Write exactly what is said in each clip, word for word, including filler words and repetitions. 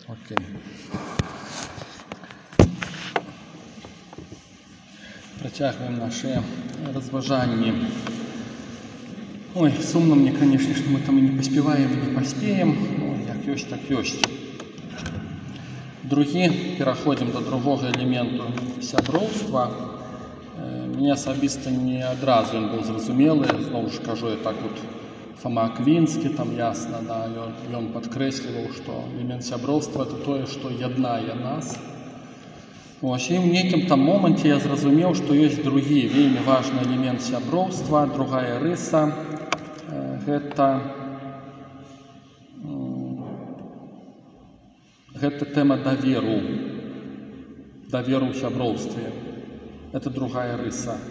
Окей. Працягваем наши разважанні. Ой, сумно мне, конечно, что мы там и не поспеваем, и не поспеем. Ну, як ёсць, так ёсць. Другі, пераходзім до другого элементу сяброўства. Мне асабіста не адразу ён быў зразумелы. Зноў ж кажу, я так вот Фома Аквінскі, там ясна, да, ён, ён падкрэсліваў, што элемент сяброўства это тое, што яднае нас. Ось, і ў нейкім там моманце я зразумеў, што ёсць другі вельмі важны элемент сяброўства, другая рыса. Гэта, гэта тэма даверу. Даверу ў сяброўстве. Это другая рыса.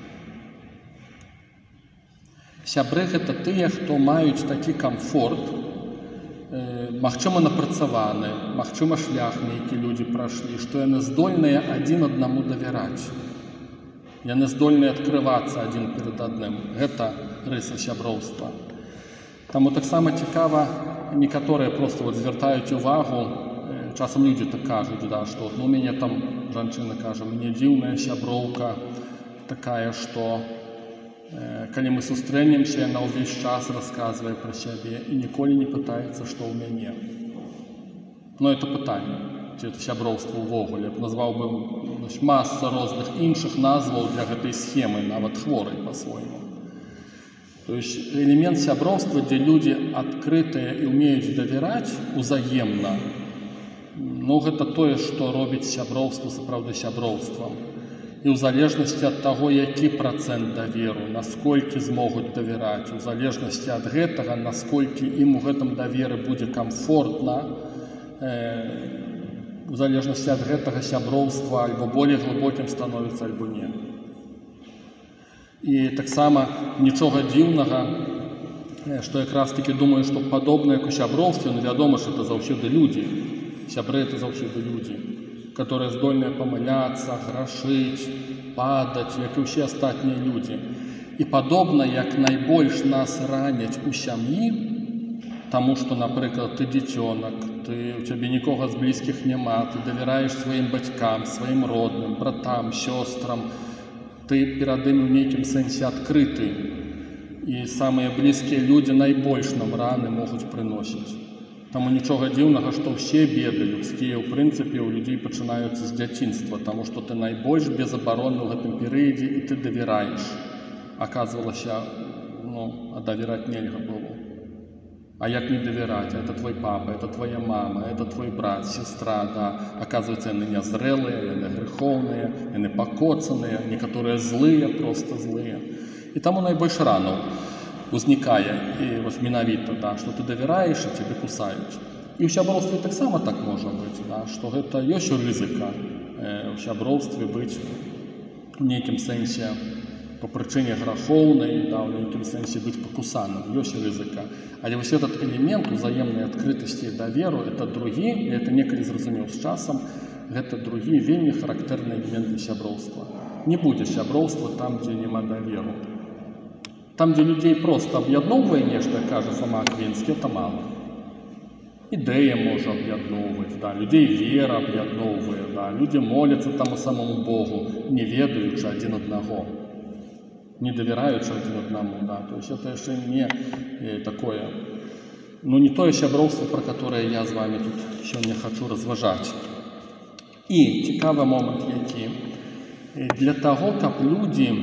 Сябры гэта тыя, хто маюць такі камфорт, э, магчыма напрацаваны, магчыма шлях нейкі людзі прайшлі, што яны здольныя адзін аднаму давяраць. Яны здольныя адкрывацца адзін перад адным. Гэта рыса сяброўства. Таму таксама цікава, некаторыя проста вот звяртаюць увагу, э, часам людзі так кажуць, да, што ну, у мяне там жанчына кажа, мне дзіўная сяброўка такая, што калі мы сустрэнемся, яна ўвесь час расказвае пра сябе і ніколі не пытаецца, што ў мяне. Ну, это пытанне, ці это сяброўства ўвогуле. Я б назваў бы маса розных іншых назваў для гэтай схемы, нават хворай па-свойму. То есть элемент сяброўства, дзе людзі адкрытыя і ўмеюць давяраць узаемна, ну, гэта тое, што робіць сяброўства сапраўды сяброўствам. І ў залежнасці ад таго, які працэнт даверу, насколькі змогуць давяраць, у залежнасці ад гэтага, насколькі ім у гэтым даверы будзе камфортна, э, у залежнасці ад гэтага сяброўства альбо болей глыбокім становіцца, альбо не. І таксама нічога дзіўнага, што якраз таки думаю, што падобна як у сяброўстве, ну, вядома, што это заўсёды людзі. Сябры это заўсёды людзі, которые здольныя памыляцца, грашыць, падаць, як і ўсе астатнія людзі. І падобна, як найбольш нас раняць у сям'і, таму што, напрыклад, ты дзіцёнак, ты, у цябе нікога з блізкіх няма, ты давяраеш сваім бацькам, сваім родным, братам, сёстрам, ты перад імі ў нейкім сэнсе адкрыты. І самыя блізкія людзі найбольш нам раны могуць прыносіць. Таму нічога дзіўнага, што ўсе беды людскія, ў прынцыпе, у людзей пачынаюцца з дзяцінства, таму што ты найбольш безабаронны ў гэтым перыядзе і ты давяраеш. Аказвалася, ну, а давяраць нельга было. А як не давяраць? Это твой папа, это твоя мама, это твой брат, сестра, да. Аказваецца, яны нязрэлыя, яны грэхоўныя, яны пакоцаныя, некаторыя злыя, проста злыя. І таму найбольш ранаў узнікае, і вось менавіта, да, што ты давяраеш, і цябе кусаюць. І ў сяброўстве таксама так можа быць, да, што гэта ёсць рызыка э, ў сяброўстве быць у нейкім сэнсе па прычыне грахоўнай, да, у нейкім сэнсе быць пакусаным, ёсць рызыка. Але вось этот элемент узаемнай адкрытасці і даверу, это другі, я это некалі зразумеў з часам, гэта другі вельмі характэрны элемент для сяброўства. Не будзе сяброўства там, дзе няма даверу. Там, дзе людзей проста аб'ядноўвае нешта, кажа Фома Аквінскі, это мало. Ідэя можа аб'ядноўваць, да, людзей вера аб'ядноўвае, да, людзі моляцца таму самому Богу, не ведаючы адзін аднаго, не давяраючы адзін аднаму, да. То есть это яшчэ не э, такое, ну, не тое сяброўства, пра которое я з вами тут сёння хачу разважаць. І цікавы момант які. Для таго, каб людзі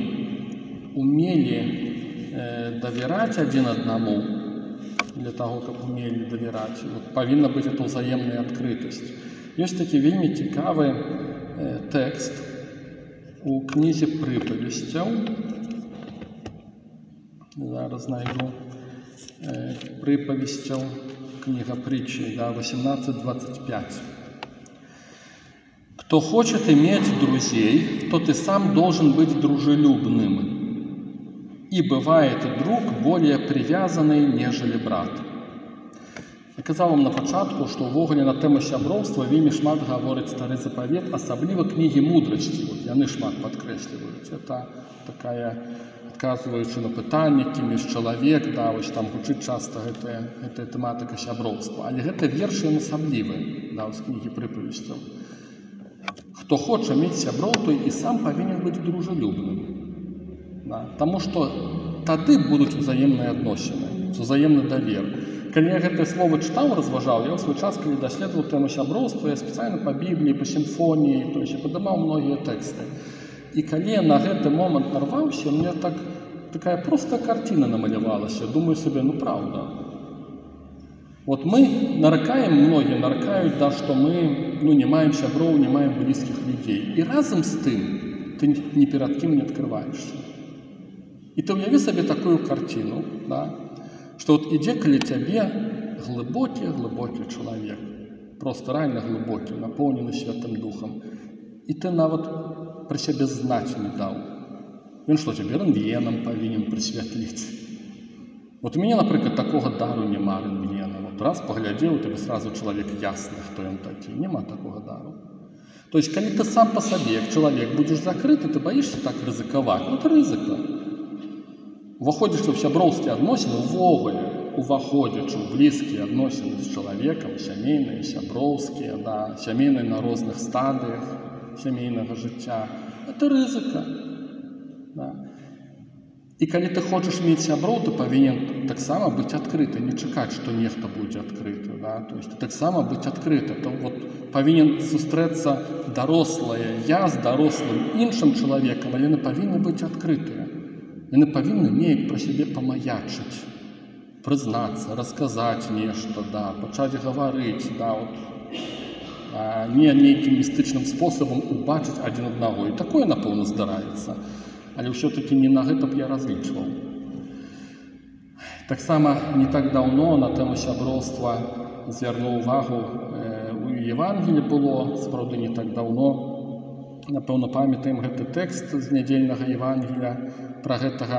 умелі давяраць адзін аднаму, для таго, каб умелі давяраць, вот, павінна быць это ўзаемная адкрытасць. Ёсць такі вельмі цікавы э, тэкст у кнізе прыпавесцяў. Зараз знайду э, прыпавесцяў, книга притчи, да, восемнадцать двадцать пять. Кто хочет иметь друзей, тот и сам должен быть дружелюбным. И бывает друг более привязанный, нежели брат. Я казаў вам на пачатку, што ўвогуле на тэму сяброўства вельмі шмат гаворыць стары запавет, асабліва кнігі мудрасці. Вот яны шмат падкрэсліваюць. Это такая, адказваючы на пытанне, кім ёсць чалавек, да, вось там гучыць часта гэтая, гэтая тэматыка сяброўства. Але гэта вершы асаблівыя, да, з кнігі прыпавесцяў. Хто хоча мець сяброў, той і сам павінен быць дружалюбным. Да, таму што тады будуць узаемныя адносіны, узаемны давер. Калі я гэтае слово чытаў, разважаў, я ў свой час, калі даследаваў тэму сяброўства, я спецыяльна па Бібліі, па сімфоніі, то есть падымаў многія тэксты. І калі я на гэты момант нарваўся, мне так такая простая карціна намалявалася. Думаю сабе, ну праўда. Вот мы наракаем, многія наракаюць, да, што мы ну, не маем сяброў, не маем блізкіх людзей. І разам з тым ты ні перад кім не адкрываешся. І ты ўяві сабе такую карціну, да, што от ідзе каля цябе глыбокі, глыбокі чалавек, просто рэальна глыбокі, напоўнены Святым Духам. І ты нават пра сябе знаць не даў. Ён што, цябе рэнтгенам павінен прысвятліць? Вот у мяне, напрыклад, такога дару няма рэнтгена. Вот раз паглядзеў, табе сразу чалавек ясны, хто ён такі. Няма такога дару. То есть, калі ты сам па сабе, як чалавек, будзеш закрыты, ты баішся так рызыкаваць. Ну, это рызыка. Уваходзячы ў сяброўскія адносіны, увогуле, уваходзячы ў блізкія адносіны з чалавекам, сямейныя, сяброўскія, да, сямейныя на розных стадыях сямейнага жыцця, это рызыка. Да. І калі ты хочаш мець сяброў, ты павінен таксама быць адкрыты, не чакаць, што нехта будзе адкрыты. Да? То есть, таксама быць адкрыты. То, вот, павінен сустрэцца дарослае я з дарослым іншым чалавекам, але яны павінны быць адкрытыя. Яны павінны неяк пра сябе памаячыць, прызнацца, расказаць нешта, да, пачаць гаварыць, да, вот, а не нейкім містычным спосабам убачыць адзін аднаго. І такое, напэўна, здараецца. Але ўсё-такі не на гэта б я разлічваў. Таксама не так даўно на тэму сяброўства звярнуў увагу э, у Евангелі было, сапраўды не так даўно. Напэўна, памятаем гэты тэкст з нядзельнага Евангеля пра гэтага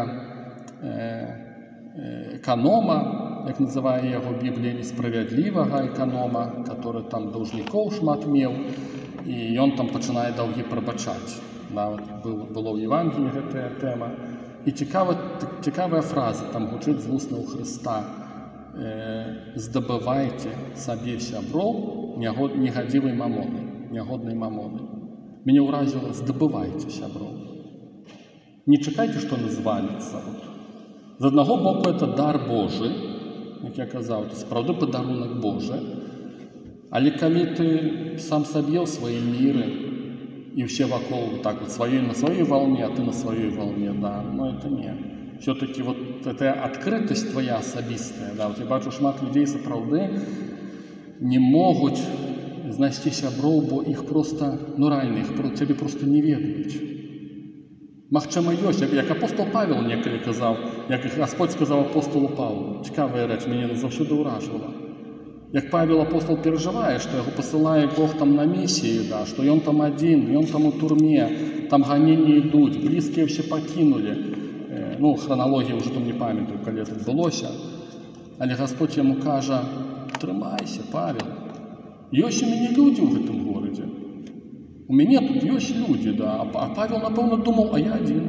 э, эканома, як называе яго Біблія, несправядлівага эканома, который там даўжнікоў шмат меў, і ён там пачынае даўгі прабачаць. Да, вот, был, было ў Евангелі гэтая тэма. І цікава, цікавая фраза там гучыць з вуснаў Хрыста. Э, здабывайце сабе сяброў негадзівай мамоны, нягоднай мамоны. Мяне ўразіла, здабывайце сяброў. Не чакайце, што яны зваліцца. Вот. З аднаго боку, это дар Божы, як я казаў, это сапраўды падарунак Божы. Але калі ты сам сабе ў сваім міры, и все вокруг так вот своей, на своей волне, а ты на своей волне, да, но это не. Все-таки вот эта открытость твоя особистая, да, вот я бачу шмат людей сапраўды не могут знайсці сяброў, бо их просто, ну реально, их тебе просто не ведаюць. Магчыма, ёсць, як, як апостол Павел некалі казаў, як Господь сказаў апостолу Павлу. Цікавая рэч, мяне заўсёды ўражвала. Як Павел апостол перажывае, што яго пасылае Бог там на місіі, да, што ён там адзін, ён там у турме, там ганенні ідуць, блізкія ўсе пакінулі. Э, ну, храналогія ўжо там не памятаю, калі это адбылося. Але Господь яму кажа, трымайся, Павел, ёсць у мяне людзі ў гэтым горадзе. У мяне тут ёсць людзі, да, а Павел, напэўна, думаў, а я адзін.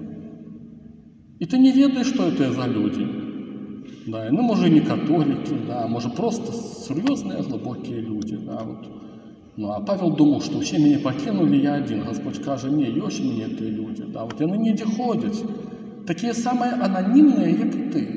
І ты не ведаеш, што это за людзі. Да, ну, може, не католики, да, може, просто серьезные, глубокие люди, да, вот. Ну, а Павел думал, что все меня покинули, я один. Господь каже, не, есть мне эти люди, да, вот они не ходят. Такие самые анонимные, как и ты.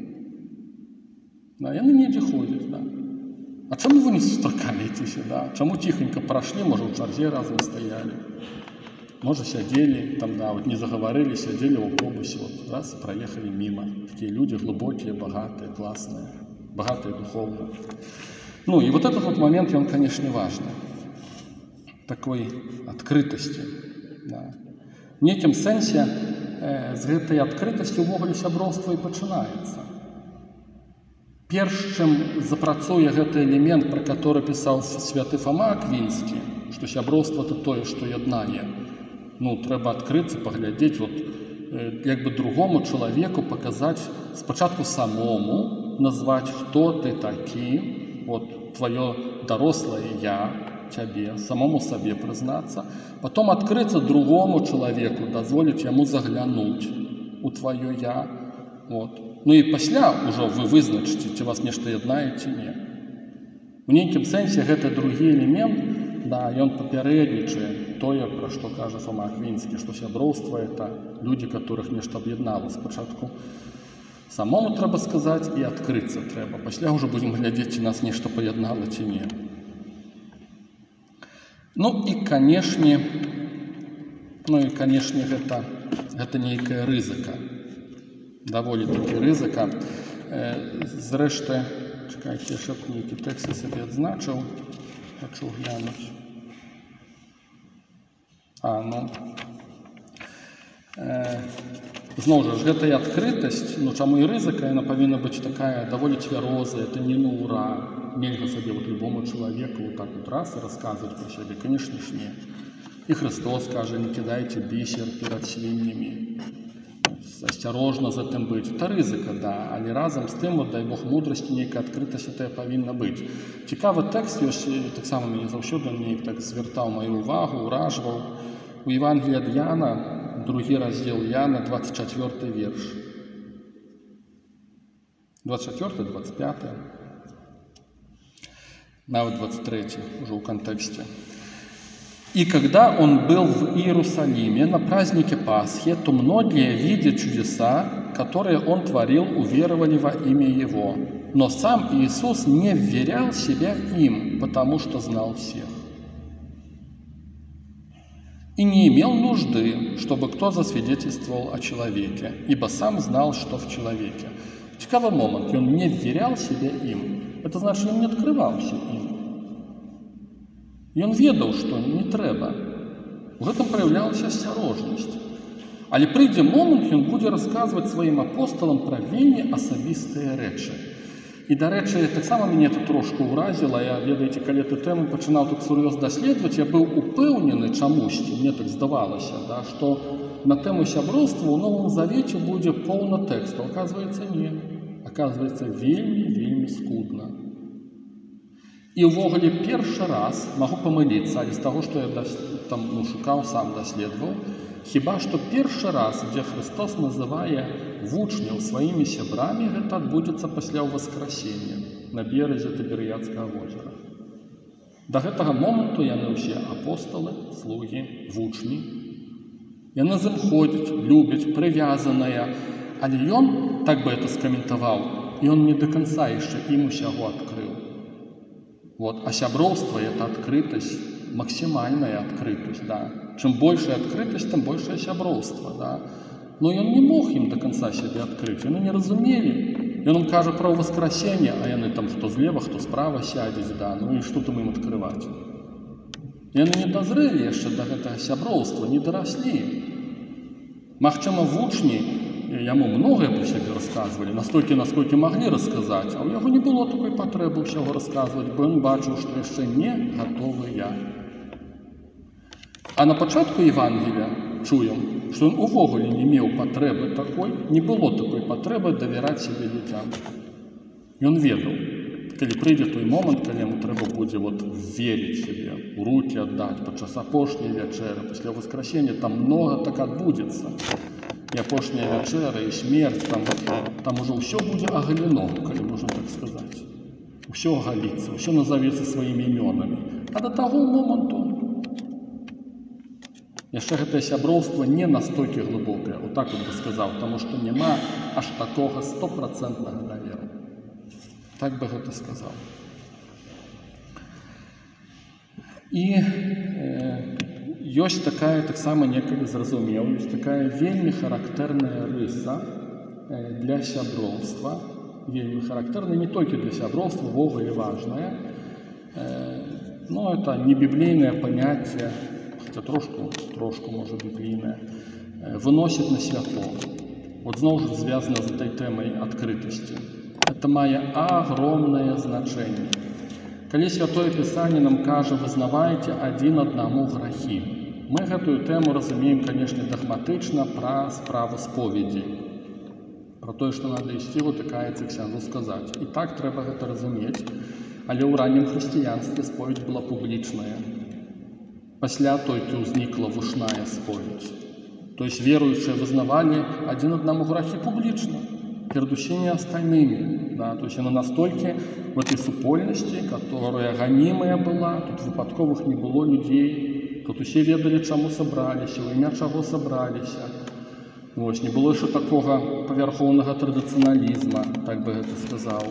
Да, они не ходят, да. А чему вы не сустракаетесь, да? Чему тихонько прошли, может, в чарзе разом стояли? Может, сидели, там, да, вот не заговорили, сидели в автобусе, вот раз проехали мимо. Такие люди глубокие, богатые, классные, богатые духовно. Ну, и вот этот вот момент, он, конечно, важный. Такой открытости. Да. В неким сенсе э, с этой открытостью увогуле сяброўства и пачынаецца. Перш чым запрацуе гэты элемент, про который писал святы Фома Аквінскі, что сяброўства это тое, что яднае. Ну, трэба адкрыцца, паглядзець, вот, э, як бы другому чалавеку паказаць спачатку самому, назваць, хто ты такі, вот твое дорослое «я», тебе, самому себе признаться, потом открыться другому человеку, дозволить ему заглянуть у твое «я». Вот. Ну и пасля уже вы вызначыце, ці вас нешта яднае, ці не. У нейкім сэнсе гэты другі элемент, да, ён папярэднічае тое, пра што кажа Фома Аквінскі, што сяброўства – это людзі, которых нешта аб'яднала. Спачатку самому трэба сказаць і адкрыцца трэба. Пасля ўжо будзем глядзець, ці нас нешта паяднала, ці не. Ну і, канешне, ну і, канешне, гэта, гэта нейкая рызыка. Даволі такі рызыка. Э, зрэшты, чакайце, яшчэ б нейкі тэкст я сабе адзначыў. Хачу глянуць. А, ну... Э, зноў жа, гэтая адкрытасць, ну чаму і рызыка, яна павінна быць такая даволі цвярозая, это не ну ура. Нельга сабе вот любому человеку вот так вот раз и рассказывать про себя. Конечно ж не. И Христос скажет, не кидайте бисер перед свиньями. Осторожно за тем быть. Это рызыка, да. Але разом с тем, вот, дай Бог мудрости, некая открытость это повинна быть. Цікавий текст, так само мені завжди мені так звертав мою увагу, уражував. У Євангелія від Яна, другий розділ Яна, двадцять четвертий вірш. двадцять четвертий, двадцять п'ятий. Навіть двадцать третий, уже в контексте. «И когда он был в Иерусалиме на празднике Пасхи, то многие, видя чудеса, которые он творил, уверовали во имя его. Но сам Иисус не вверял себя им, потому что знал всех. И не имел нужды, чтобы кто засвидетельствовал о человеке, ибо сам знал, что в человеке». Цікавий момент, он не вверял себя им. Это значит, он не открывался им. И он ведал, что не треба. В этом проявлялась осторожность. Але прийде момент, он будет рассказывать своим апостолам про вельми особистые речи. И, до речи, так само меня это трошку уразило. Я, ведаете, коли эту тему починал тут серьезно доследовать, я был упевнений чомусь, мне так здавалося, да, что на тему сябровства у Новом Завете будет полно текста. Оказывается, нет. Оказывается, вельми-вельми скудно. И увогуле першы раз, могу помылиться, але з того, что я дос, там, ну, шукал, сам доследовал, хіба что першы раз, где Христос называе вучняў своими сябрамі, гэта адбудзецца пасля Воскресения на березе Тиберіадскага озера. До гэтага моманту яны ўсе апостолы, слуги, вучні. Яны з ім ходзяць, любяць, прывязаныя, але ён, так бы это скаментаваў, и он не до конца яшчэ ім усяго адкрыў. Вот. А сяброўство – это открытость, максимальная открытость. Да. Чем большая открытость, тем большее сяброўство. Да. Но он не мог им до конца себе открыть. Они не разумели. И он им кажет про воскресение, а они там кто слева, кто справа сядет. Да. Ну и что там им открывать? И они не дозрели еще до этого сяброўства, не доросли. Магчыма, вучні яму многое про себе рассказывали, настолько, насколько могли рассказать, а у него не было такой потребы всего рассказывать, бо он бачил, что еще не готовый я. А на початку Евангелия чуем, что он увогуле не имел потребы такой, не было такой потребы доверять себе людям. И он ведал, коли прийде той момент, коли ему треба буде вот верить себе, у руки отдать, подчас апошней вечери, после воскресения, там много так отбудется. И апошняя вечера, и смерть, там, там уже все будет оголено, коли можно так сказать. Все оголится, все назовется своими именами. А до того моменту яшчэ гэтае сяброўства не настолько глубокое, вот так вот бы сказал, потому что нема аж такого стопроцентного доверия. Так бы гэта сказал. И э, ёсць такая таксама некалі зразумеў, ёсць такая вельмі характэрная рыса э, для сяброўства, вельмі характэрная не толькі для сяброўства, вовремя важная, э, но это не библейное понятие, хотя трошку, трошку может библейное, э, выносит на святло. Вот зноў жа звязано с этой темой открытости. Это мае огромное значение. Коли Святое Писание нам кажа, вызнавайте один одному грахи, мы гэтую тему разумеем, конечно, догматично про справу споведи, про то, что надо ісці вот каяцца ксянду сказать. И так трэба гэта разуметь. Але ў раннім хрысціянстве споведь была публічная. Пасля толькі ўзнікла вушная споведь. То есть верующие вызнавали один одному грехи публично, перед всеми остальными. Да? То есть она настолько в этой супольности, которая гонимая была, тут выпадковых не было людей, тут все ведали, чему собрались, у імя чего собрались. Ось, не было еще такого поверховного традиционализма, так бы это сказал.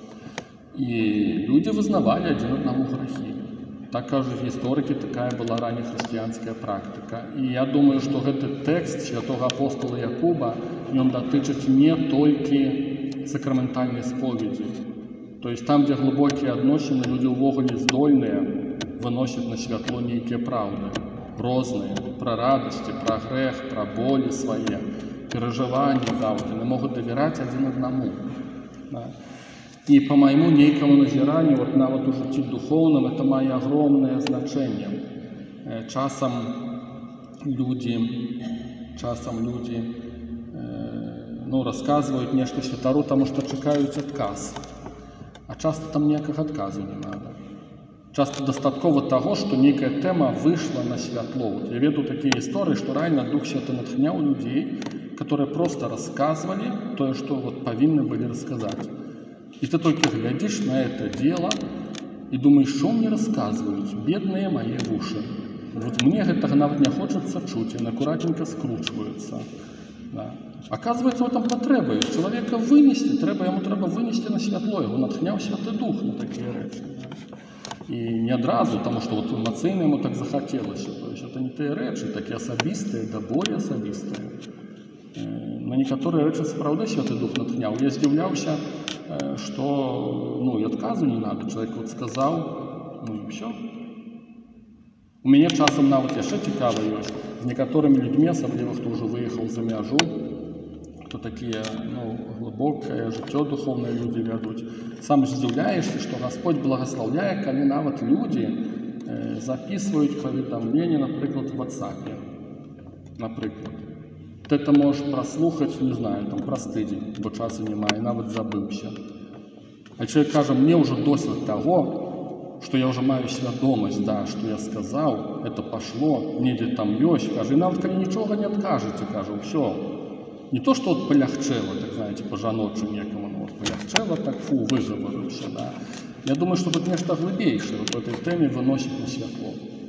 И люди вызнавали один одному грехи. Так кажут историки, такая была раннехрысціянская практика. И я думаю, что этот текст святого апостола Якуба, он дотычет не только сакраментальной споведи. То есть там, где глубокие отношения, люди увогуле здольные выносят на святло некие правды. Розные, про радости, про грех, про боли свои, переживания, да, вот, они могут доверять один одному. Да. И по моему некому назиранию, вот на вот уже житті духовном, это мое огромное значение. Часом люди, часом люди ну, рассказывают нечто святару, потому что чекают отказ. А часто там никакого отказу не надо. Часто достатково того, что некая тема вышла на святло. Вот я веду такие истории, что реально Дух Святой натхнял людей, которые просто рассказывали то, что вот повинны были рассказать. И ты только глядишь на это дело и думаешь, что мне рассказывают, бедные мои уши. Вот мне этого навіть не хочется чуть, они аккуратненько скручиваются. Да. Оказывается, в этом потреба. Человека вынести, треба, ему треба вынести на святло, его натхнял Святый Дух на такие речи. И не одразу, потому что вот эмоційно ему так захотелось. То есть это не те речи, такие особистые, да более особистые. На некоторые речи справді Святый Дух натхнял. Я здивлявся, что ну, и отказу не надо. Человек вот сказал, ну и все. У меня часом навіть ще цікаво есть. С некоторыми людьми, особливо, кто уже выехал за мяжу, кто такие ну, глубокое життя духовное люди ведут, сам здивляешься, что Господь благословляет, когда навіть люди э, записывают повідомлення, например, в WhatsApp. Наприклад. Ти це можеш прослухати, не знаю, там, про тиждень, бо часу немає, навіть забився. А чоловік каже, мені вже досить того, что я уже маю свідомість, да, что я сказал, это пошло, недзе там есть, каже, и навіть коли ничего не откажете, каже, все. Не то, что вот полегчело, так знаете, по-жаночу некому, но вот полегчело, так фу, выговорился, да. Я думаю, что тут нечто глубейшее вот в этой теме выносит на світло.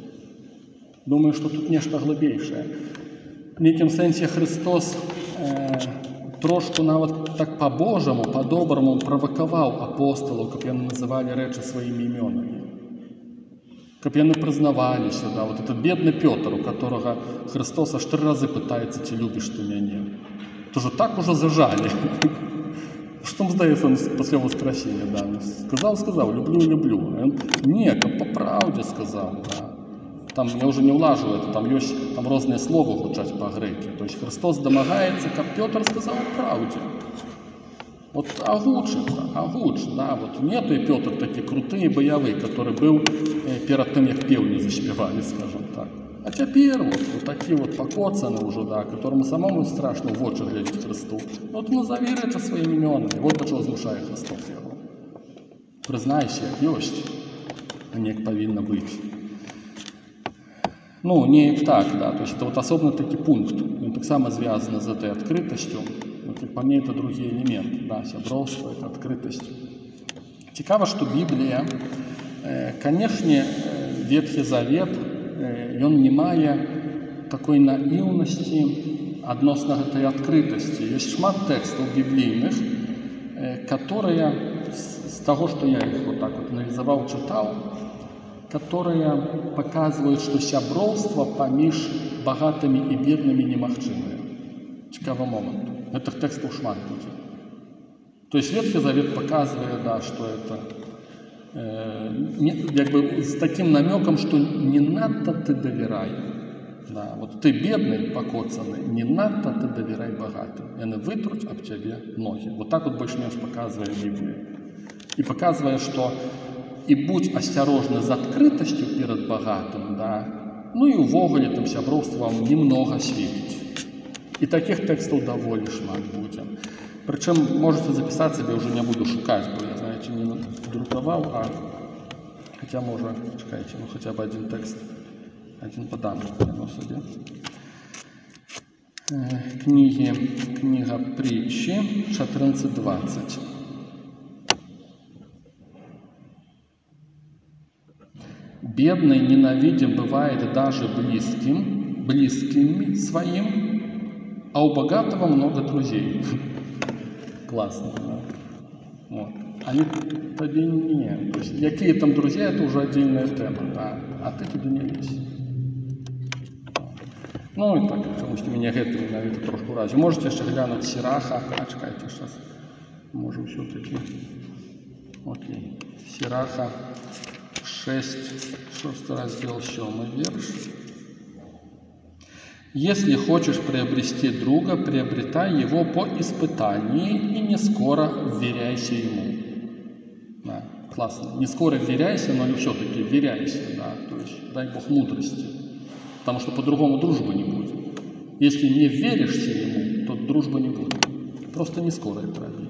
Думаю, что тут нечто глубейшее. В некім сенсі Христос э, трошку навіть так по-божому, по-доброму провокував апостолів, щоб вони називали речі своїми іменами. Щоб вони признавалися, да, вот этот бедный Петр, у которого Христос аж три рази питається, чи любиш ти мене. Тоже так уже зажали. Что там здається он после воскресения, да, сказал, сказал, люблю, люблю. Он, нет, по правде сказал, да. Там я уже не улаживаю это, там есть там разные слова звучать по-греки. То есть Христос домогается, как Петр сказал о правде. Вот огучится, огуч, да, вот нету и Петр такие крутые, боевые, который был э, перед тем, как певни заспевали, скажем так. А теперь вот, вот такие вот покоцаны уже, да, которому самому страшно в очи глядеть Христу. Вот назови речи своими именами. Вот до чего змушає Христос його. Признайся, як есть, а не як повинно быть. Ну, не так, да, то есть это вот особенно таки пункт, он так само связан с этой открытостью, но как по мне это другие элементы, да, сябровство, это открытость. Цікаво, что Библия, э, конечно, Ветхий Завет, э, он не мае такой наивности относно этой открытости. Есть шмат текстов библейных, э, которые с, с того, что я их вот так вот анализовал, читал, которые показывают, что сябровство поміж богатыми и бедными немагчымае. Цікавый момент. Этих текстов шмат будет. То есть Ветхий Завет показывает, да, что это э, не, как бы с таким намеком, что не надо ты доверяй. Да, вот ты бедный, покоцанный, не надо ты доверяй богатым. И они вытрут об тебе ноги. Вот так вот больше-меньше показывает Библия. И показывает, что и будь осторожны з открытостью перед богатым, да, ну и увогуле там сябровство вам немного світить. И таких текстов довольно шмат будет. Причем можете записать себе, уже не буду шукать, бо я, знаете, не друковал, а Хотя, может, чекайте, ну хотя бы один текст, один подам, ну, собі. Книги, книга притчи, четырнадцать двадцать. Бедный ненавидим бывает даже близким, близким своим, а у богатого много друзей. Классно, да? Вот. Они тебе не... То есть, какие там друзья, это уже отдельная тема, да? А ты туда не лезь. Ну і так, чомусь мене гэта навіть трошку разі. Можете ще глянути Сіраха. А, чекайте, зараз. Може, все-таки. Окей. Сіраха шесть, шестой раздел, седьмой верш. Если хочешь приобрести друга, приобретай его по испытании и не скоро вверяйся ему. Да, классно. Не скоро вверяйся, но все-таки вверяйся, да. То есть дай Бог мудрости. Потому что по-другому дружбы не будет. Если не веришься ему, то дружбы не будет. Просто не скоро это робить.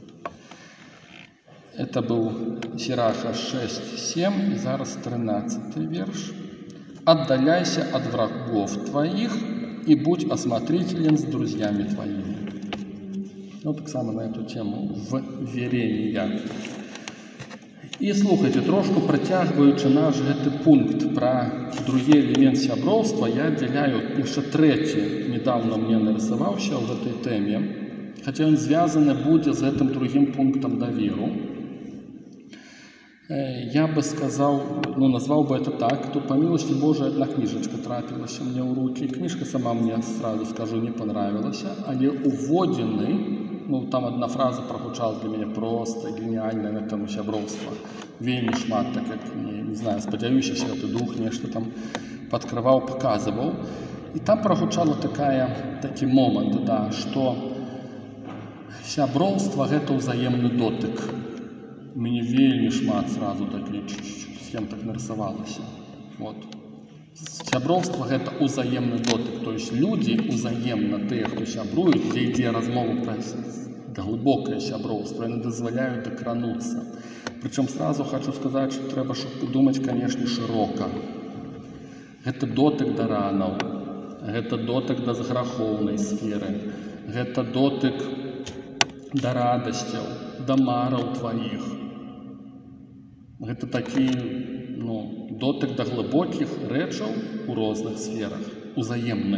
Это был Сираха шесть семь, и зараз тринадцатый верш. «Отдаляйся от врагов твоих и будь осмотрителен с друзьями твоими». Ну, так само на эту тему вверения. І слухайте, трошку працягваючы наш гэты пункт про другі элемент сяброўства, я аддзяляю яшчэ трэці, недавно мне нарисаваўся в этой теме, хотя он звязаны будзе з гэтым другим пунктом даверу. Я бы сказал, ну, назвал бы это так, то по милости Божией одна книжечка трапилась мне в руки. Книжка сама мне, сразу скажу, не понравилась, але уводины, ну, там одна фраза прогучала для меня просто гениальная на тему сяброўства. Вельмі шмат, так как, не, не знаю, спадзяюся, Святы Дух нешта там подкрывал, показывал. И там прогучала такая, такі момент, да, что сяброўства – гэта ўзаемны дотык. Мне вельмі шмат сразу такі схем так нарисовалася. Вот. Сяброўства – гэта ўзаемны дотык. То есть люди ўзаемна, тыя, хто сябруюць, дзе ідзе размова пра глыбокае сяброўства, яны дазваляюць дакрануцца. Причем сразу хочу сказать, что трэба думать, конечно, широко. Гэта дотык да ранаў, гэта дотык да грахоўнай сферы, гэта дотык да радасцяў, да мараў тваіх. Гэта такі, ну, дотык да глыбокіх рэчаў у розных сферах, узаемны.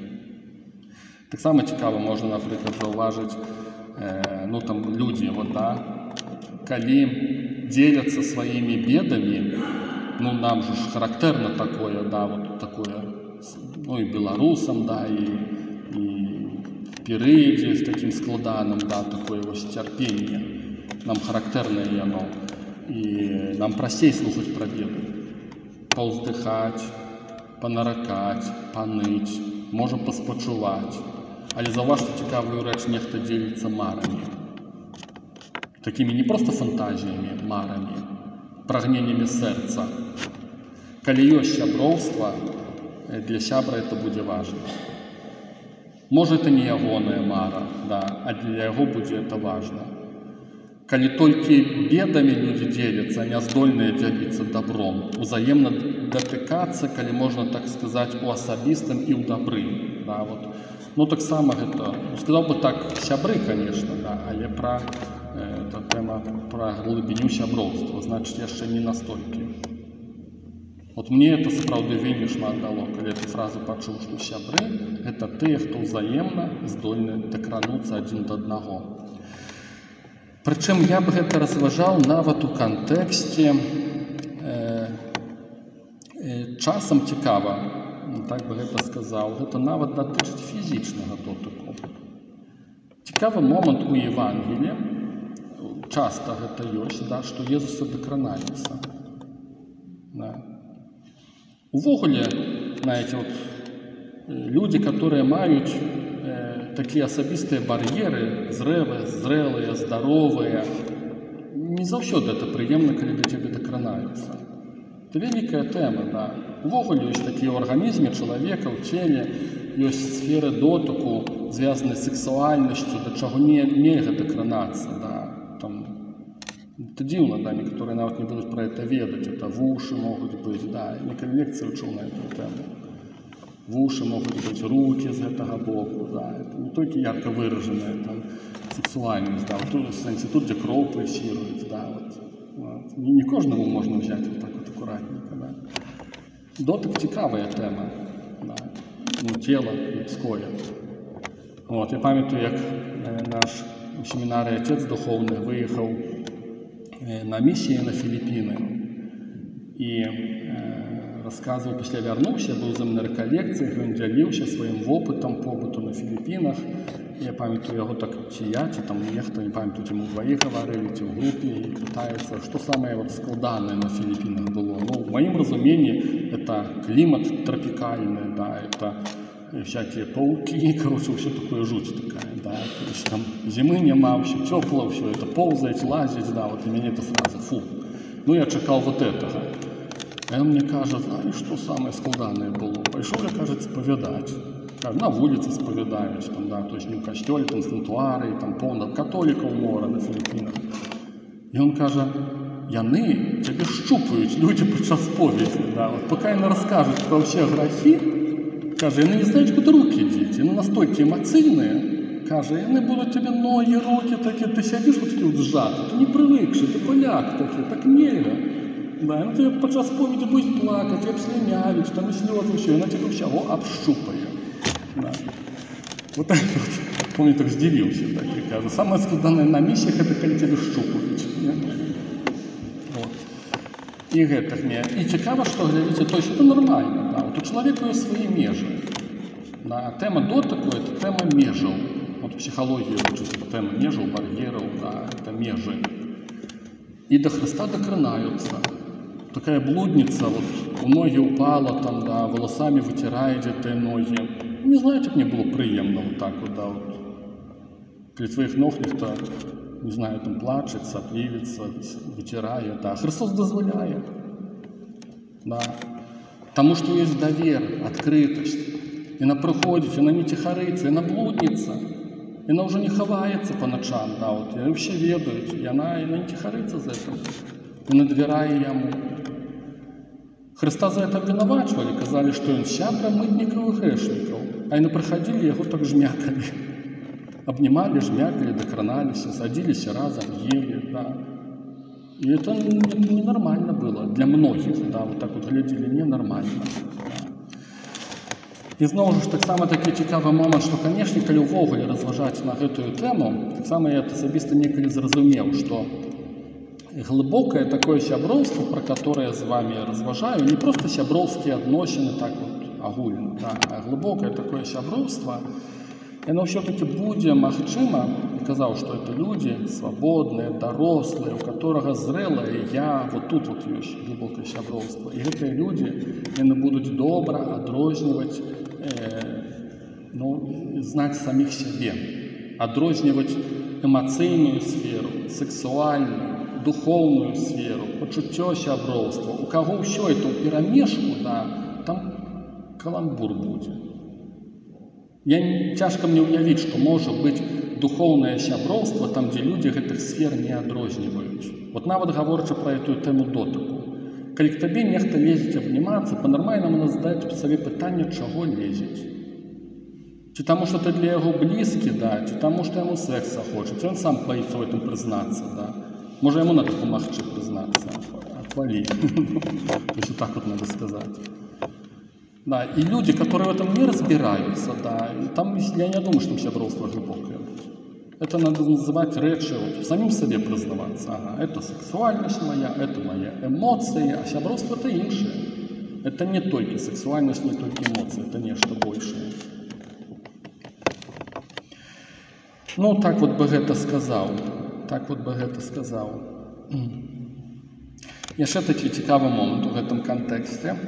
Таксама цікава можна, напрыклад, заўважыць, э, ну, там, людзі, вот, да, калі дзеляцца сваімі бедамі, ну, нам же ж характэрна такое, да, вот такое, ну, і беларусам, да, і, і в перыядзе з такім складаным, да, такое вось цярпенне, нам характэрнае яно, і нам прасцей слухаць пра беды, паўздыхаць, панаракаць, паныць, можа паспачуваць, але заўважце цікавую рэч, нехта дзеліцца марамі. Такими не просто фантазиями, марами, прагнениями сэрца. Калі ёсць сяброўства, для сябра это будзе важна. Можа, это не ягоная мара, да, а для яго будзе это важна. Калі толькі бедамі людзі дзеляцца, а не здольныя дзяліцца добром, узаемна датыкацца, калі можна так сказаць, у асабістым і ў дабры, да, вот. Ну, таксама гэта, сказаў бы так, сябры, конечно, да, але пра это тема про глыбіню сяброўства, значит, яшчэ не настолькі. Вот мне это сапраўды вельмі шмат дало, калі эту фразу пачуў, што сябры – это тыя, хто ўзаемна здольны дакрануцца адзін да аднаго. Прычым я б гэта разважаў нават у кантэксце э, э, часам цікава, так бы гэта сказаў, гэта нават датычыць фізічнага дотыку. Цікавы момант у Евангеліі, часто гэта ёсць, да, што Езуса дакранаюцца. Да. Увогуле, знаете, вот, люди, которые маюць э, такія асабістыя бар'еры, зрэлыя, зрэлыя, здаровыя, не заўсёды это прыемна, калі да цябе дакранаюцца. Это вялікая тэма, да. Увогуле ёсць такія ў арганізме чалавека, ў целе, ёсць сферы дотыку, звязаныя з сексуальнасцю, да чаго не, нельга дакранацца, да. Там, Это дзіўна, да, некаторыя нават не будуць пра гэта ведаць, это вушы могуць быць, да, некалі лекцыю чуў на эту тэму. Вушы могуць быць, рукі з гэтага боку, да, это не толькі ярка выражаная там сексуальнасць, да, вот тут, в сэнсе, тут, дзе кроў пульсирует, да, вот, вот. Не, не кожнаму можна взять вот так вот аккуратненько, да. Дотык цікавая тэма, да, ну, цела людское. Вот, я памятаю, як э, наш у семінары отец духовный выехаў э, на миссии на Филиппины и э, рассказывал, пасля вярнуўся, быў за мной на рэкалекцыях, ён дзяліўся сваім вопытам побыту на Філіпінах. Я памятаю яго так, ці я, ці там нехта, не памятаю, ці мы ўдваіх гаварылі, ці ў групе, і пытаецца, што самае вот складанае на Філіпінах было. Ну, в моим разумении, это климат тропикальный, да, это всякие пауки, короче, все такое жуть такая, да, то есть там зимы нема, все тепло, все это ползать, лазить, да, вот и меня это сразу, фу. Ну, я чекал вот этого. А он мне каже, знаешь, что самое складанное было? Пошел я, кажется, споведать. На вулиці сповідають, там, да, то есть не в костелі, там, санктуарі, там, повно католиків море на Філіппінах. І він каже, яны тебе щупають, люди під час сповіді, да, от поки не розкажуть про всі грехи, каже, яны не знають, куди руки діти, вони настільки емоційні, каже, яны будуть тебе ноги, руки такі, ти сидиш вот такі от зжати, ти не привикший, ти поляк такий, так нельзя. Да, ну тебе під час сповіді будуть плакати, обслюнявить, там і сльози, все, і вона тебе всього общупає. Да. Вот так вот, помню, так здивился, так и кажу. Самое складанное на миссиях, это когда тебя щупают. Вот. И гэтак мне. И цікаво, что, глядите, то есть это нормально, да. Вот у человека есть свои межи. Да. Тема дотыку – это тема межаў. Вот в психологии учится тема межаў, барьеров, да, это межи. И до Христа докранаются. Такая блудница, вот у ноги упала, там, да, волосами вытирает эти ноги. Не знаете, мне было приємно вот так вот, да, вот. При своих ног ніхто, не знаю, там плачет, сопливится, вытирает, да. Христос дозволяет, да. Тому что есть довер, открытость. И она приходит, и она не тихорится, и она блудница. И она уже не ховается по ночам, да, вот. И все ведают, и она, и она не тихорится за это. И она доверяет ему. Христа за это обвинувачивали, казали, что он сябра мытников и грешников. А они приходили, его так жмякали. Обнимали, жмякали, докранались, садились разом, ели, да. И это, это ненормально было для многих, да, вот так вот глядели, ненормально. Да. І знову ж так само такий цікавий момент, що, звісно, коли ввогуле розважати на гэтую тему, так само я особисто неколи зрозумів, що глубокое такое сяброўство, про которое я с вами разважаю, не просто сяброўские отношения, так вот агульно, да, а глубокое такое сяброўство, оно все-таки будет магчыма, я казаў, что это люди свободные, дорослые, у которых зрелое я, вот тут вот есть глубокое сяброўство. И эти люди, они будут добро адрозніваць, э, ну, знать самих себе, адрозніваць эмоцыйную сферу, сексуальную, духовную сферу, пачуццё сяброўства. У кого все это ў перамешку, да, там каламбур будзе. Я не, цяжка мне уявіць, што можа быць духовное сяброўство там, дзе людзі гэтых сфер не адрозніваюць. Вот нават гаворачы пра эту тэму дотыку. Калі к табе нехта лезець абнімацца, па-нармальнаму надо задаць сабе пытанне, чаго лезець. Ці таму, што ты для яго блізкі, да, ці таму, што яму секса хоча, ці он сам боится в этом прызнацца, да. Может, ему надо помогче признаться, отвалить. То есть вот так вот надо сказать. Да, и люди, которые в этом не разбираются, да, и там, я не думаю, что там сяброўство глубокое. Это надо называть речи, вот, самим себе признаваться. Ага, это сексуальность моя, это моя эмоции, а сяброўство это іншее. Это не только сексуальность, не только эмоции, это нечто большее. Ну, так вот бы гэта сказал. Так вот бы гэта сказаў. Яшчэ такі цікавы момант у гэтым кантэксце.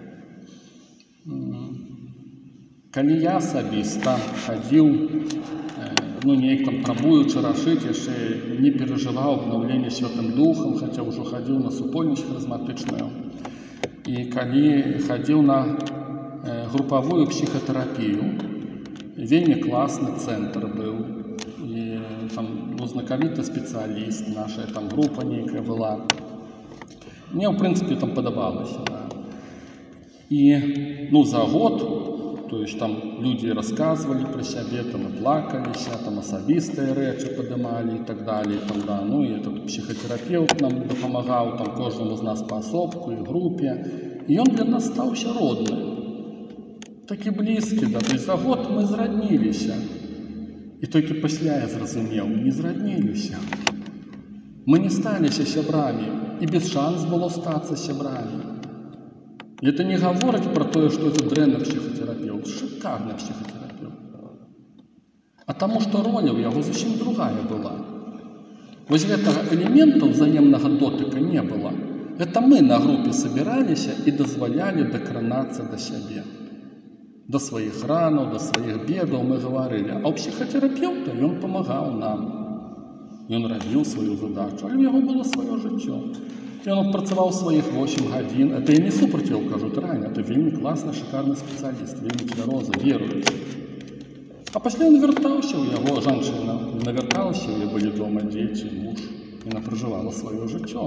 Калі я асабіста хадзіў, ну, неяк там прабуючы рашыць, яшчэ не перажываў абнаўленне Святым Духам, хаця ўжо хадзіў на супольнасць харызматычную. І калі хадзіў на групавую псіхатэрапію, вельмі класны цэнтр быў. І там, ну, знакаміты спецыяліст, наша там група нейкая была. Мне, в принципе, там падабалася. Да. И, ну, за год, то есть там люди рассказывали про себя, там и плакались, там особистые речи поднимали и так далее, и там, да. Ну, и этот психотерапевт нам помогал, там, каждому из нас по особку и группе. И он для нас стал еще родным. Таки близкий, да. То есть за год мы зроднились. И только после я зразумел, не зроднились. Мы не стали сябрами, и без шанс было статься сябрами. И это не говорить про то, что это дрэнный психотерапевт, шикарный психотерапевт. А тому, что роля у него зовсім другая была. Вот этого элемента взаимного дотыка не было. Это мы на группе собирались и дозволяли докранаться до себя. До своих ранов, до своих бедов мы говорили. А у психотерапевта он помогал нам. И он робил свою задачу. А у него было свое життя. И он отпрацевал своих восемь годин. Это и не супротив, кажут ранее. Это вельми классный, шикарный специалист. Вельми твероза, верующий. А после он вертался, у его женщина наверталась, у нее были дома дети, муж. И она проживала свое життя.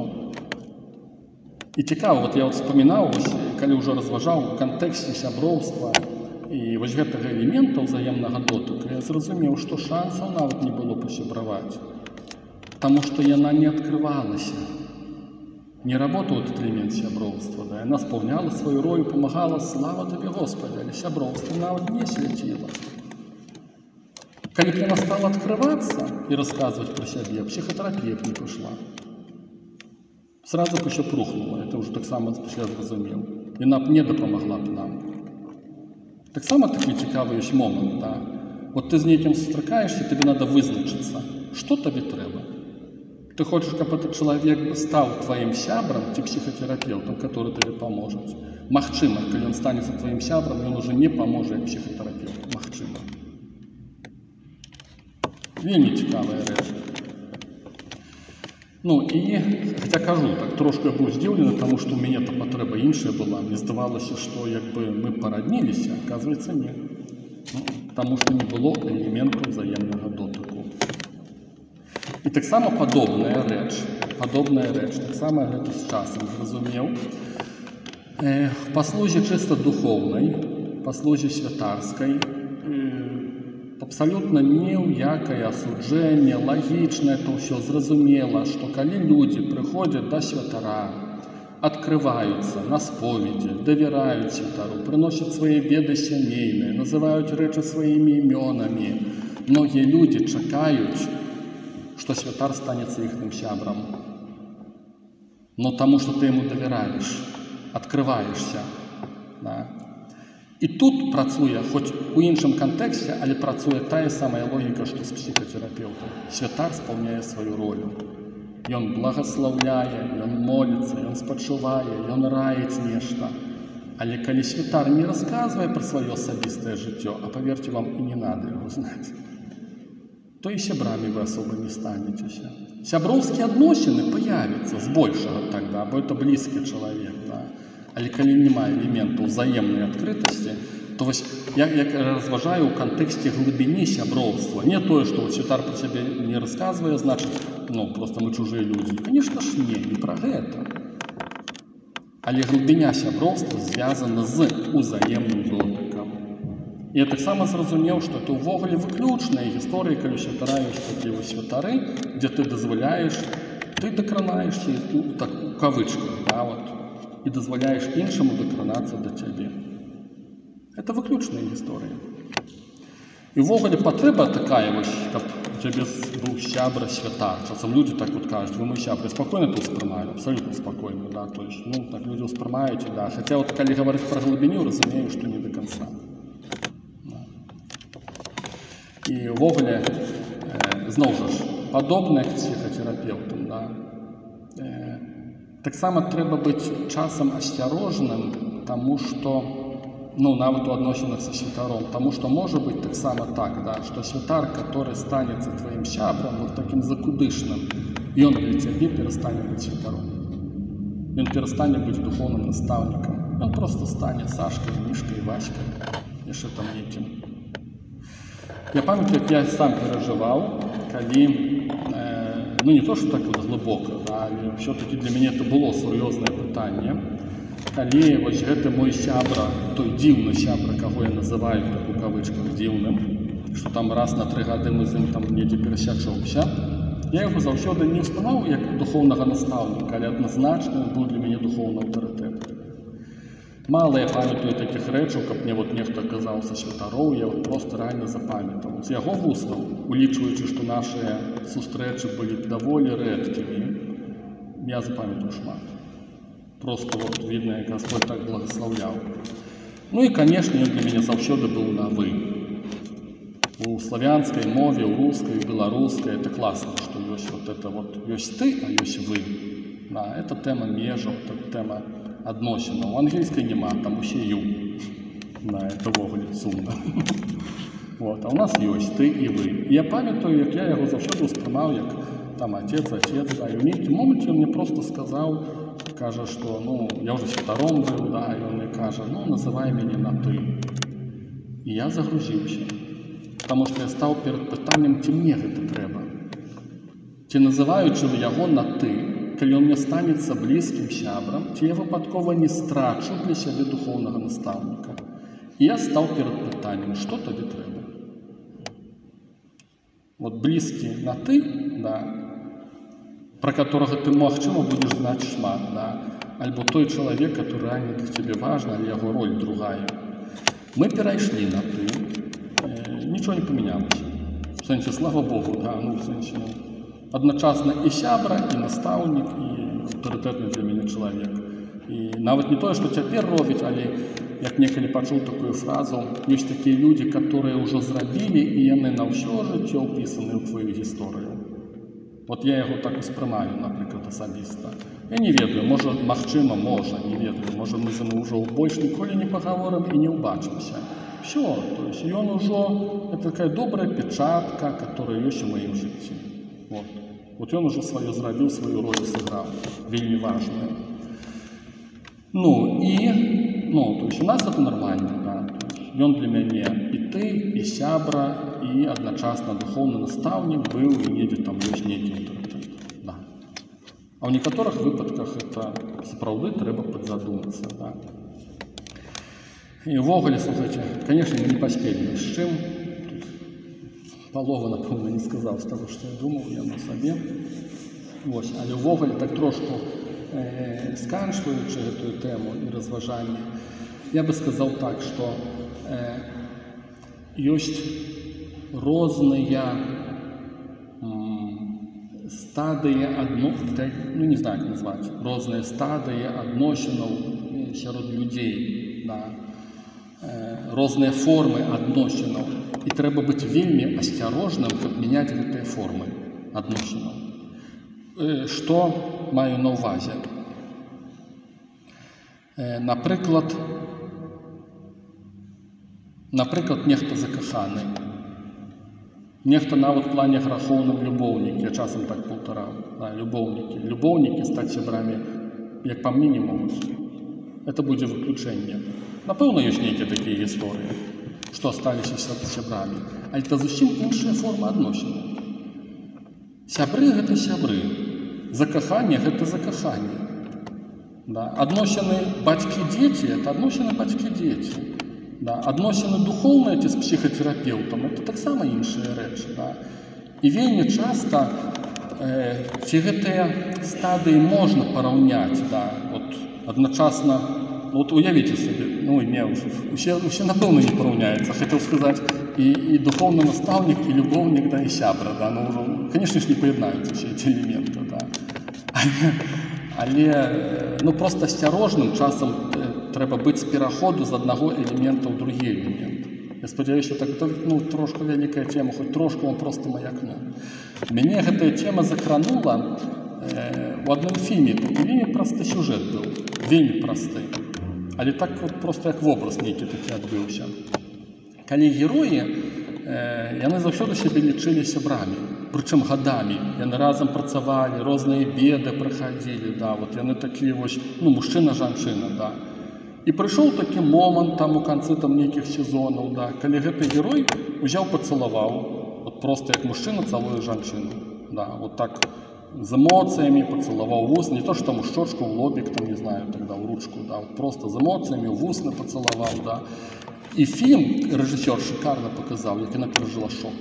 И цікаво, вот я вот вспоминал, когда уже разважал в контексте сябровства и вот этого элемента взаимного дотыка, я зразумел, что шансов нават не было посябровать. Потому что она не открывалась. Не работал этот элемент сябровства, да, она исполняла свою роль, помогала, слава тебе, Господи, але сябровство нават не святило. Когда она стала открываться и рассказывать про себя, психотерапевт не пошла. Сразу бы еще прухнула, это уже так само я зразумел. И она не допомогла б нам. Так само такий цікавий ось момент, да. Вот ты з неким сустракаешься, тебе надо вызначиться, что тебе треба. Ты хочешь, чтобы этот человек стал твоим сябром, ты психотерапевтом, который тебе поможет. Махчима, когда он станет твоим сябром, он уже не поможет психотерапевту. Махчима. Вельми цікавая реч. Ну і, хоча кажу, так трошки я був здивлений, тому що у мене та потреба інша була. Мені здавалося, що якби ми породнилися, оказується, ні. Ну, тому що не було елементу взаємного дотику. І так само подобна реч, подобна реч, так само я це з часом зрозумів. В послужі чисто духовній, послужі святарській, абсолютно ніякое осуджение, логично это все зразумело, что когда люди приходят до святара, открываются на споведи, доверяют святару, приносят свои беды семейные, называют речи своими именами, многие люди чекают, что святар станет их сябром. Но тому, что ты ему доверяешь, открываешься. Да. І тут працює, хоч у іншому контексті, але працює та сама логіка, що з психотерапевтом. Святар сповняє свою роль. І він благословляє, і він молиться, і він спочиває, і він раїть нечто. Але коли святар не розказує про своє особисте життя, а повірте, вам і не треба його знати, то і сябрами ви особо не станетеся. Сябровські відносини появляться з більшого тоді, бо це близький чоловік, да. Але коли немає елементу взаємної відкритості, то ось я, я розважаю у контексті глибини сябровства. Не то, що святар про себе не розказує, значить, ну, просто ми чужі люди. Звісно ж, ні, не про це. Але глибина сябровства зв'язана з узаємним дотиком. І я так само зрозумів, що це увогуле виключна історія, коли святара є такі ось святари, де ти дозволяєш, ти докранаєшся, так, у кавичках, да, от, і дозволяєш іншому докранатися до тебе. Це виключна історія. І ввогуле потреба така, ось, як у тебе був сябра святар. Часом люди так от кажуть, ви мій сябра, спокійно тут сприймаю, абсолютно спокійно, да, то есть, ну, так люди сприймають, да. Хоча от коли говорить про глибину, розумію, що не до кінця. І ввогуле, знову ж, подобне к психотерапевтам, да. Так само треба бути часом осторожним, тому що, ну, навіть у відносинах зі святаром, тому що може бути так само так, да, що святар, який стане твоїм сябром, вот таким закудишним, і він для тебе перестане бути святаром. Він перестане бути духовним наставником. Він просто стане Сашкою, Мішкою, Ваською, і ще там неким. Я пам'ятаю, як я сам переживав, коли э, ну не то, что так вот глибока, да, але все-таки для мяне это было сур'ёзнае пытанне. Калі вось гэты мой сябра, той дзіўны сябра, каго я называю так у кавычках дзіўным, што там раз на тры гады мы з ім там недзе перасячоўся, я яго заўсёды не ўспрымаў як духоўнага настаўніка, але адназначна быў для мяне духоўны аўтарытэт. Мала я памятаю такіх рэчаў, каб мне вот нехта казаў са святароў, я вот просто рэальна запамятаў. З яго вуснаў, улічваючы, што нашыя сустрэчы былі даволі рэдкімі, я запамятаю шмат. Просто вот видно, як Господь так благословлял. Ну и, конечно, он для меня заўсёды был на «вы». У славянской мове, у русской, у белорусской это классно, что есть вот это вот, есть ты, а есть вы. Да, это тема межаў, это тема адносінаў. У англійской нема, там усе «you». Да, это ввогуле сумна. Вот, а у нас есть ты и вы. И я памятаю, як я яго заўсёды ўспрымаў, як там отец, отец, да. И в нейкім моменте он мне просто сказал, каже, что, ну, я уже святаром был, да, и он мне каже, ну, называй меня на ты. И я загрузился, потому что я стал перед питанием, ці мне гэта трэба. Ці называючи яго на ты, калі он мне станется близким сябрам, ці я выпадкова не страчу для сябе духовного наставника. И я стал перед питанием, что тебе трэба. Вот близкий на ты, да, про которого ты, магчыма, будешь знать шмат, да, альбо той человек, который ранее для тебе важен, але его роль другая. Мы перайшли на ты, э, ничего не поменялось. В сенсе, слава Богу, да, ну, в сенсе, ну, одночасно и сябра, и наставник, и авторитетный для меня человек. И нават не то, что теперь робить, але, як некалі почул такую фразу, есть такие люди, которые уже зрабили, и яны на ўсё жыццё ўпісаны ў твою историю. Вот я его так успрымаю, например, особисто. Я не ведаю, может, магчыма, можа, не ведаю, может, мы за ним уже больше николи не поговорим и не убачимся. Все, то есть он уже, это такая добрая печатка, которая есть в моем жизни. Вот. Вот он уже свое зробил, свою роль сыграл, вельми важную. Ну, и, ну, то есть у нас это нормально, да. Он для меня и ты, и сябра, и одночасно духовный наставник был, и недзе там есть некий авторитет. Да. А в некоторых выпадках это сапраўды трэба подзадуматься, да. И ввогуле, слушайте, конечно, мы не поспели ни с чем. Тут полова, напевно, не сказал з того, что я думал, я на себе. Вот. Але ввогуле так трошку э, сканчваючи эту тему и разважание, я бы сказал так, что э, есть розныя стадыі адно, ну не знаю, як назваць, розныя стадыі адносінаў сярод людзей, да, розныя формы адносінаў. І трэба быць вельмі асцярожным, каб мяняць гэтыя формы адносінаў. Што маю на ўвазе? Напрыклад, напрыклад, нехта закаханы. Нехта нават в плане грахоўным любоўнікі, я часам так паўтараў, да, любоўнікі. Любоўнікі стаць сябрамі, як па мне, не могуць. Это будзе выключэнне. Напэўна, ёсць нейкія такія гісторыі, што асталіся сябрамі. Але это зусім іншая форма адносінаў. Сябры – гэта сябры. Закаханне – гэта закаханне. Да. Адносіны бацькі-дзеці – это адносіны бацькі-дзеці. Да. Адносіны духоўныя ці з псіхатэрапеўтам – это таксама іншая рэч. Да. І вельмі часта э, ці гэтыя стадыі можна параўняць, да, вот, адначасна. Вот уявите себе, ну, не, усе, усе напэўна не параўняецца. Хотел сказать, и, и духовный наставник, и любовник, да, и сябра, да, но уже, конечно же, не поеднаются все эти элементы, да. Але, але ну, просто асцярожным часам э, трэба быць з пераходу з аднаго элемента ў другі элемент. Я спадзяюся, так, ну, трошку вялікая тема, хоць трошку вам просто маякну. Мяне гэтая тема закранула э, у адным фільме, такі вельмі просты сюжэт быў, вельмі просты. Але так вот просто як вобраз нейкі такі адбыўся. Калі героі, э, яны заўсёды сябе лічылі сябрамі, прычым гадамі. Яны разам працавалі, розныя беды праходзілі, да, вот яны такія вось, ну, мужчына-жанчына, да. І прыйшоў такі момант там у канцы там нейкіх сезонаў, да, калі гэты герой узяў, пацалаваў, вот просто як мужчына цалуе жанчыну. да, вот так з эмоцыямі пацалаваў вус, не то, што там у шчочку, у лобік, там, не знаю, тогда ў ручку, да, вот просто з эмоцыямі ў вусны пацалаваў, да. І фільм рэжысёр шикарна паказаў, як яна перажыла шок.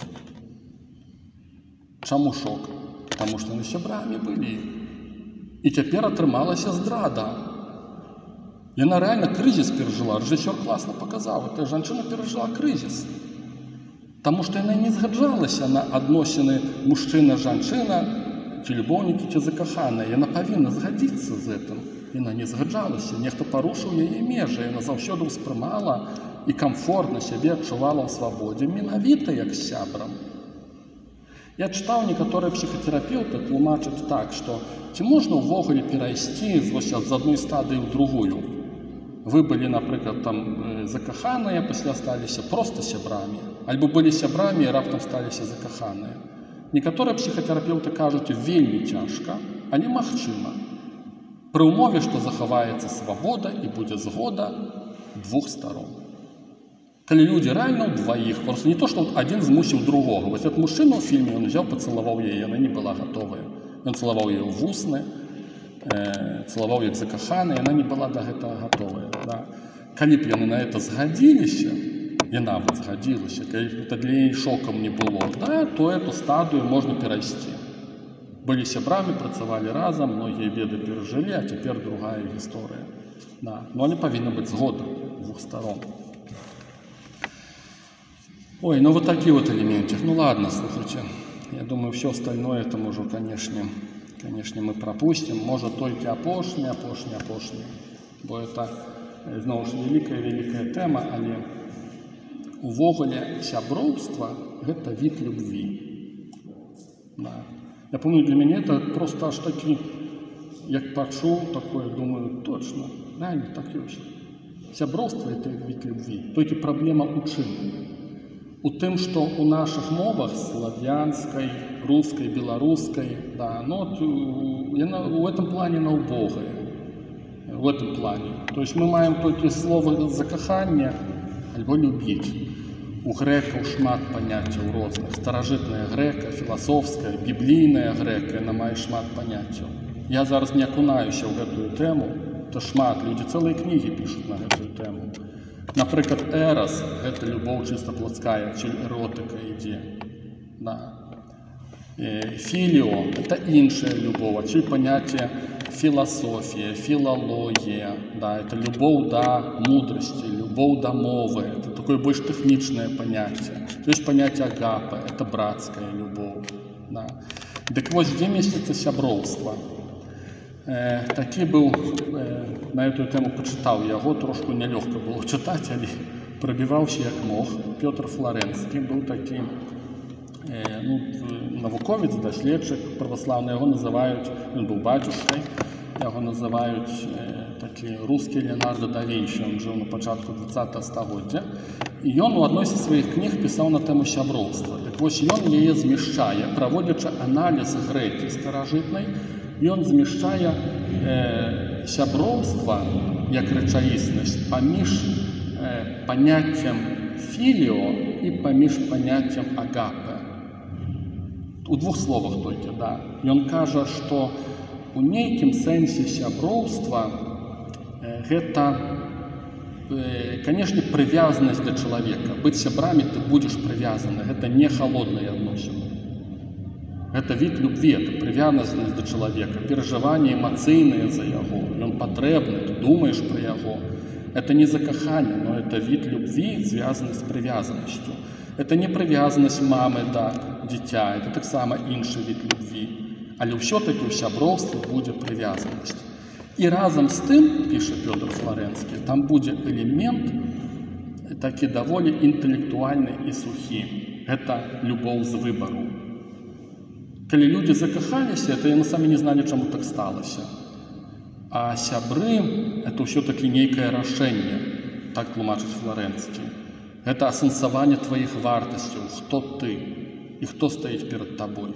Чаму шок? Таму што яны сябрамі былі. І цяпер атрымалася здрада. Яна рэальна крызіс перажыла, рэжысёр класна паказаў, эта жанчына перажыла крызіс. Таму што яна не згаджалася на адносіны мужчына-жанчына, ці любоўнікі, ці закаханыя. Яна павінна згадзіцца з гэтым. Яна не згаджалася, нехта парушыў яе межы, яна заўсёды ўспрымала і камфортна сябе адчувала ў свабодзе, менавіта як з сябрам. Я чытаў, некаторыя псіхатэрапеўты тлумачаць так, што ці можна ўвогуле перайсці з адной стадыі ў другую. Вы былі, напрыклад, там закаханыя, пасля сталіся проста сябрамі, альбо былі сябрамі і раптам сталіся закаханыя. Некаторыя псіхатэрапеўты кажуць, вельмі цяжка, але магчыма. Пры ўмове, што захаваецца свабода і будзе згода двух старон. Калі людзі рэальна ўдваіх, просто не то, што адзін змусіў другога. Вось этот мужчына ў фільме, ён узяў, пацалаваў яе, яна не была гатовая. Ён цалаваў яе ў вусны, э, цалаваў як закаханы, яна не была да гэтага гатовая. Да. Калі б яны на это згадзіліся, яна вот згадзілася, калі б это для яе шокам не было, да, то эту стадыю можна перайсці. Былі сябрамі, працавалі разам, многія беды перажылі, а цяпер другая гісторыя. Да. Но але павінна быць згода двух старон. Ой, ну вот такие вот элементы. Ну ладно, слушайте. Я думаю, все остальное там уже, конечно, конечно, мы пропустим. Может, только апошні, апошні, апошні. Бо это, знову ж, великая-великая тема, але увогуле сяброўства – гэта від любви. Да. Я помню, для меня это просто аж таки, як пачуў такое, думаю, точно, реально так ёсць. Сяброўства – это від любви. Толькі праблема ў чым? У тым, што ў нашых мовах славянскай, рускай, беларускай, да, ну, яна в этом плане на убогая. В этом плане. То есть мы маем толькі слова закахання альбо любіць. У грэкаў шмат паняццяў розных. Старажытная грэка, філасофская, біблійная грэка, яна мае шмат паняццяў. Я зараз не акунаюся ў гэтую тэму, то шмат, людзі цэлыя кнігі пішуць на гэтую тэму. Напрыклад, эрас – гэта любоў чыста плотская, ці эротыка ідзе. Да. Філіо – это іншая любоў, ці паняцце філасофія, філалогія. Да, это любоў да мудрасці, любоў да мовы. Это такое больш тэхнічнае паняцце. Ёсць паняцце агапа – это брацкая любоў. Да. Дык вось, дзе месціцца сяброўства? Э, такі быў, э, на эту тэму пачытаў, яго трошку нялёгка было чытаць, але прабіваўся як мог. Пётр Фларэнскі быў такі э, ну, навуковец, даследчык праваслаўны, яго называюць, ён быў бацюшкай, яго называюць э, такі рускі Леонардо да Вінчі, ён жыў на пачатку дваццатага стагоддзя, і ён у адной са сваіх кніг пісаў на тэму сяброўства. Так вось, ён яе змяшчае, праводзячы аналіз грэкі старажытнай, ён змяшчае э, сяброўства як рэчаіснасць паміж э, паняццем філіо і паміж паняццем агапе. У двух словах толькі, да. Ён кажа, што у нейкім сэнсе сяброўства э, гэта, э, канешне, прывязанасць да чалавека. Быць сябрамі ты будзеш прывязаны, гэта не халодныя адносіны. Это від любви, это прывязанасць да чалавека, перажыванні эмацыйныя за яго, ён патрэбны, ты думаеш пра яго. Это не закаханне, но это від любви, звязаны з прывязанасцю. Это не прывязанасць мамы да дзіця, это таксама іншы від любви. Але ўсё-такі ў сяброўстве будзе прывязанасць. І разам з тым, піша Пётр Фларэнскі, там будзе элемент такі даволі інтэлектуальны і сухі. Гэта любоў з выбару. Калі людзі закахаліся, то яны самі не зналі, чаму так сталася. А сябры – это ўсё-такі нейкае рашэнне, так тлумачыць Фларэнскі. Гэта асэнсаванне тваіх вартасцяў, хто ты і хто стаіць перад табой.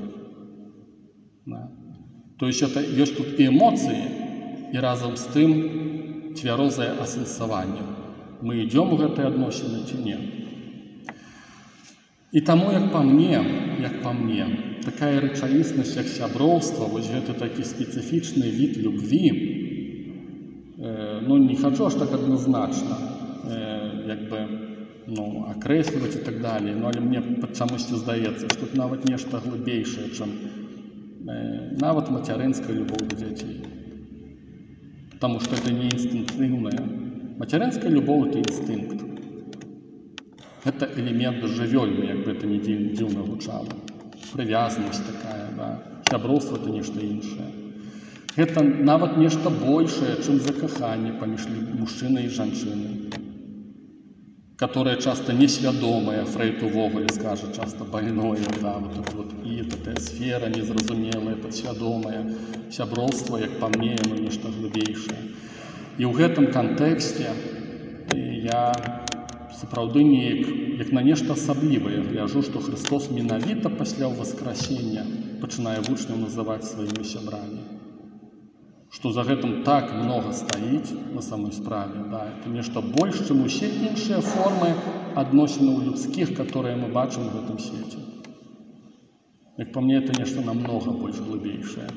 Да. То есть это ёсць тут і эмоцыі, і разам з тым цвярозае асэнсаванне. Мы ідём у гэтыя адносіны ці не. І таму, як па мне, як па мне, такая рэчаіснасць, як сяброўства, вось гэта такі спецыфічны від любві, э, ну, не хачу аж так адназначна, э, як бы, ну, акрэсліваць і так далей, ну, але мне чамусьці здаецца, што тут нават нешта глыбейшае, чым э, нават мацярынская любоў да дзяцей. Потому что это не инстинктивная. Материнская любовь – это инстинкт. Это элемент жывёльны, як бы это не дзіўна гучала. Прывязанасць такая, да. Сяброўства – это нешта іншае. Гэта нават нешта большае, чым закаханне паміж мужчынай і жанчынай, которое часто несвядомое, Фрейд увогуле скажа, часто больное, да, вот это вот, и эта сфера незразумелая, подсвядомая, сяброўства, як па мне, ну, нешта глыбейшае. І ў гэтым кантэксце я сапраўды неяк, як на нешта асаблівае гляджу, што Христос менавіта пасля ўваскрасення пачынае вучняў называць сваімі сябрамі. Што за гэтым так много стаіць на самой справе, да, это нешта больш, чым усе іншыя формы адносінаў людскіх, которые мы бачым в гэтым свеце. Як па мне, это нешта намного больш глыбейшае.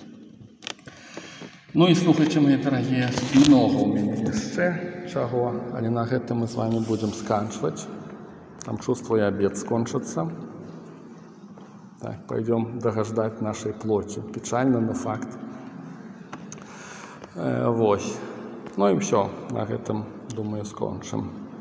Ну і слухайце, мои дарагія, много ў мяне яшчэ чаго, але на гэтым мы з вами будем сканчваць. Там чувствую, обед скончыцца. Так, пойдем догождать нашей плоти. Печально, но факт. Э, вось. Ну і все, на гэтым, думаю, скончым.